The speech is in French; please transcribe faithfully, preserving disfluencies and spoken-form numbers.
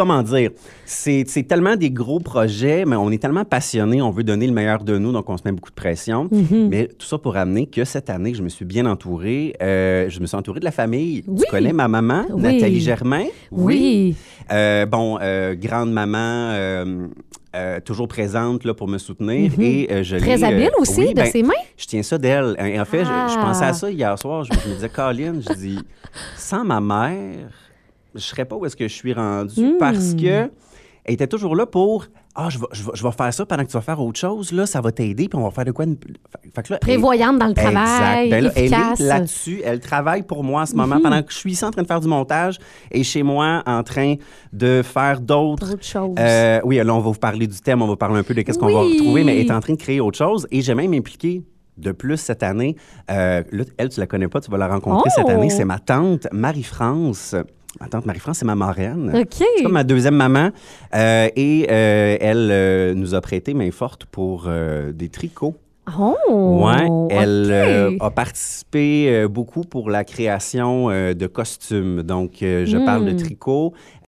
comment dire, c'est, c'est tellement des gros projets, mais on est tellement passionnés, on veut donner le meilleur de nous, donc on se met beaucoup de pression. Mm-hmm. Mais tout ça pour amener que cette année, je me suis bien entourée. Euh, je me suis entourée de la famille. Oui. Tu connais ma maman, Oui. Nathalie Germain? Oui. oui. Euh, bon, euh, grande maman... Euh, Euh, toujours présente là, pour me soutenir. Mm-hmm. Et, euh, je Très habile euh, aussi, oui, de ben, ses mains. Je tiens ça d'elle. Et en fait, ah. je, je pensais à ça hier soir. Je, je me disais, Colin, je dis, sans ma mère, je ne serais pas où est-ce que je suis rendue mm. parce que elle était toujours là pour ah, je vais, je, vais, je vais faire ça pendant que tu vas faire autre chose. Là, ça va t'aider, puis on va faire de quoi. Fait que là, prévoyante elle, dans le travail. Exact. Ben là, efficace. Elle est là-dessus. Elle travaille pour moi en ce moment. Mm-hmm. Pendant que je suis ici en train de faire du montage et chez moi en train de faire d'autres. D'autres choses. Euh, oui, là, on va vous parler du thème, on va parler un peu de qu'est-ce oui. qu'on va retrouver, mais elle est en train de créer autre chose. Et j'ai même impliqué de plus cette année. Euh, là, elle, tu la connais pas, tu vas la rencontrer oh. cette année. C'est ma tante Marie-France. Ma tante Marie-France, c'est ma marraine. Okay. C'est comme ma deuxième maman. Euh, et euh, elle euh, nous a prêté main forte pour euh, des tricots. Oh! Ouais, elle okay. euh, a participé euh, beaucoup pour la création euh, de costumes. Donc, euh, je mm. parle de tricot.